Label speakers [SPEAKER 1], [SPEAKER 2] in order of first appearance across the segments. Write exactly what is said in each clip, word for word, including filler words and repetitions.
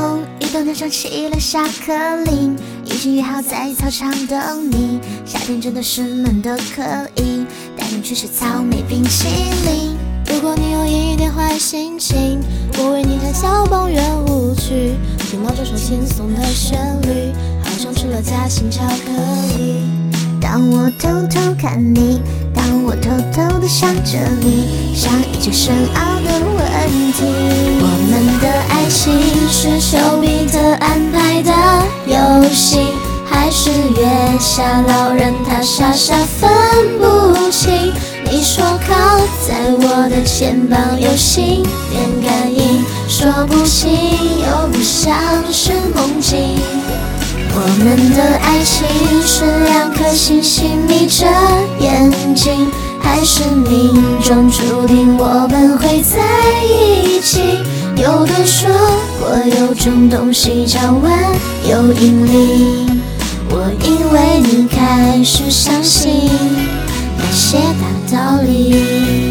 [SPEAKER 1] 终于等到上起了下课铃，已经约好在操场等你。夏天真的是闷的可以，带你去吃草莓冰淇淋。
[SPEAKER 2] 如果你有一点坏心情，我为你弹小邦圆舞曲，听到这首轻松的旋律，好像吃了夹心巧克力。
[SPEAKER 1] 当我偷偷看你，当我偷偷的想着你，像一件深奥的问题。我们的爱情是丘比特安排的游戏，还是月下老人他傻傻分不清？你说靠在我的肩膀有心电感应，说不清又不像是梦境。我们的爱情是两颗星星眯着眼睛，还是命中注定我们会在一起？有人说过有种东西叫万有引力，我因为你开始相信那些大道理。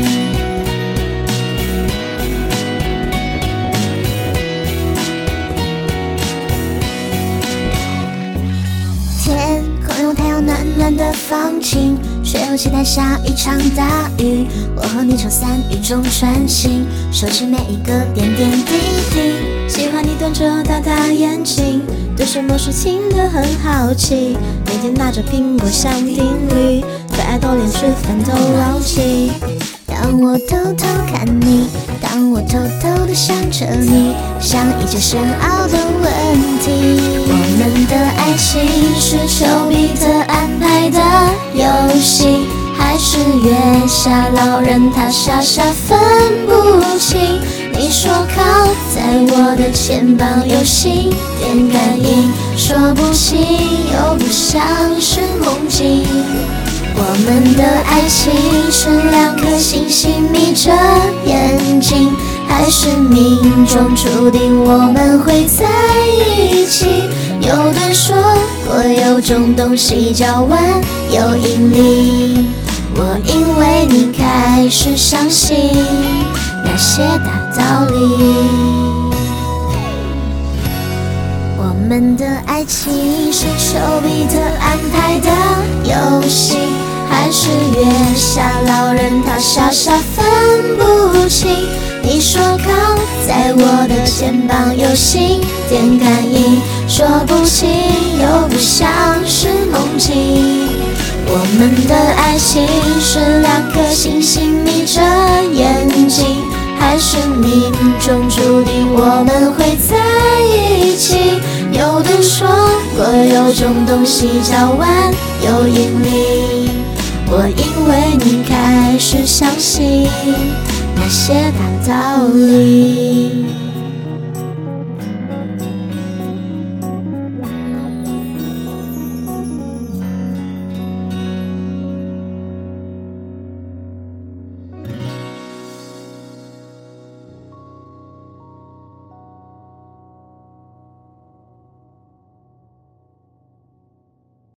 [SPEAKER 1] 天空用太阳暖暖的放晴，却又期待下一场大雨。我和你从伞雨中穿行，收起每一个点点滴滴。
[SPEAKER 2] 喜欢你瞪着大大眼睛，对什么事情都很好奇，每天拿着苹果想定律，可爱到连吃饭都忘记。
[SPEAKER 1] 当我偷偷看你，当我偷偷的想着你，像一件深奥的问题。我们的爱情是丘比特安排的游戏，还是月下老人他傻傻分不清？你说靠在我的肩膀有心电感应，说不清又不像是梦境。我们的爱情是两颗星星眯着眼睛，还是命中注定我们会在一起？有人说过有种东西叫万有引力，我因为你开始相信那些大道理。我们的爱情是丘比特安排的游戏，还是月下老人他傻傻分不清？你说靠在我的肩膀有心电感应，说不清又不像是梦境。我们的爱情是两颗星星眯着眼睛，还是命中注定我们会在一起？有人说过有种东西叫万有引力，我因为你开始相信那些大道理。